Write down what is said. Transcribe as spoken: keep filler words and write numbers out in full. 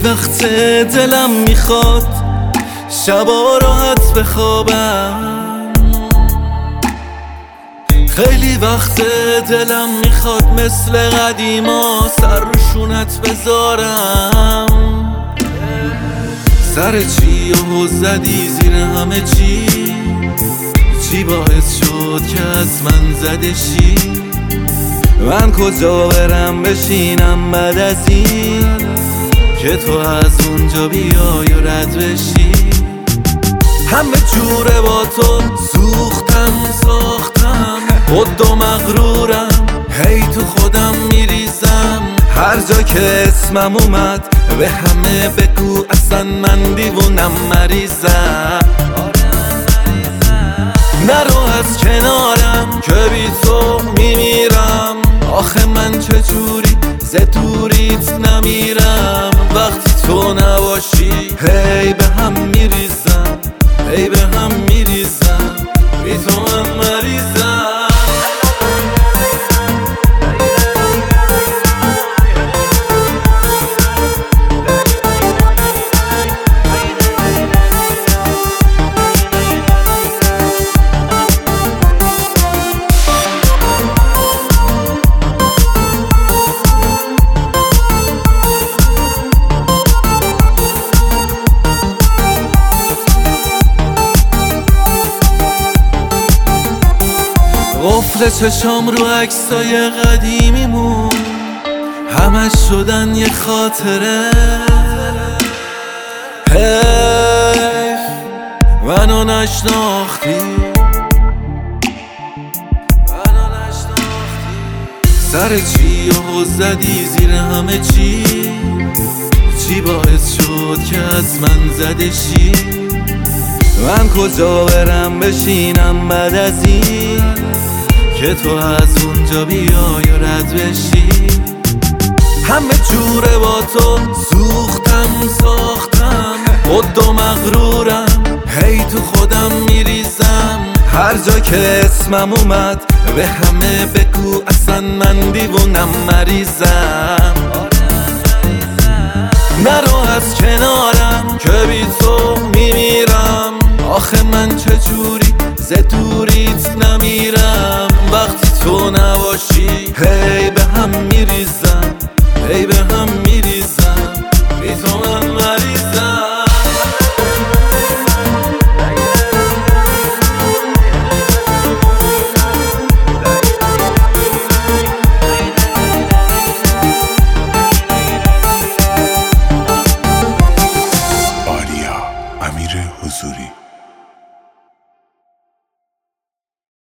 وقت دلم میخواد شبا راحت بخوابم، خیلی وقت دلم میخواد مثل قدیما سر رو شونت بذارم. سر چی و زدی زیر همه چی؟ چی باعث شد که از من زده شی؟ من کجا برم بشینم بعد از این که تو از اونجا بیای و رد بشی؟ همه جوره با تو سوختم ساختم، خود و مغرورم، هی تو خودم میریزم. هر جا که اسمم اومد به همه بگو اصلا من دیوونم مریضم. نرو از کنارم که بی تو میمیرم، آخه من چجوری ز دوریت نمیرم. وقتی تو نباشی هی به هم میریزم، هی به هم میریزم، بی تو من مریضم. قفل چشام رو عکسای قدیمیمون همش شدن یه خاطره. حیف منو نشناختی، سر چی و زدی زیر همه چی؟ چی باعث شد که از من زده شی؟ من کجا برم بشینم بعد از این که تو از اونجا بیای و رد بشی؟ همه جوره با تو سوختم ساختم، خود و مغرورم، هی تو خودم میریزم. هر جا که اسمم اومد به همه بگو اصلا من دیوونم مریضم. نرو از کنارم که بی تو میمیرم، آخه من چجوری ز دوریت نمیرم. وقتی تو نباشی هی به هم میریزم، هی به هم میریزم، بی تو من مریضم. آریا امیر حضوری.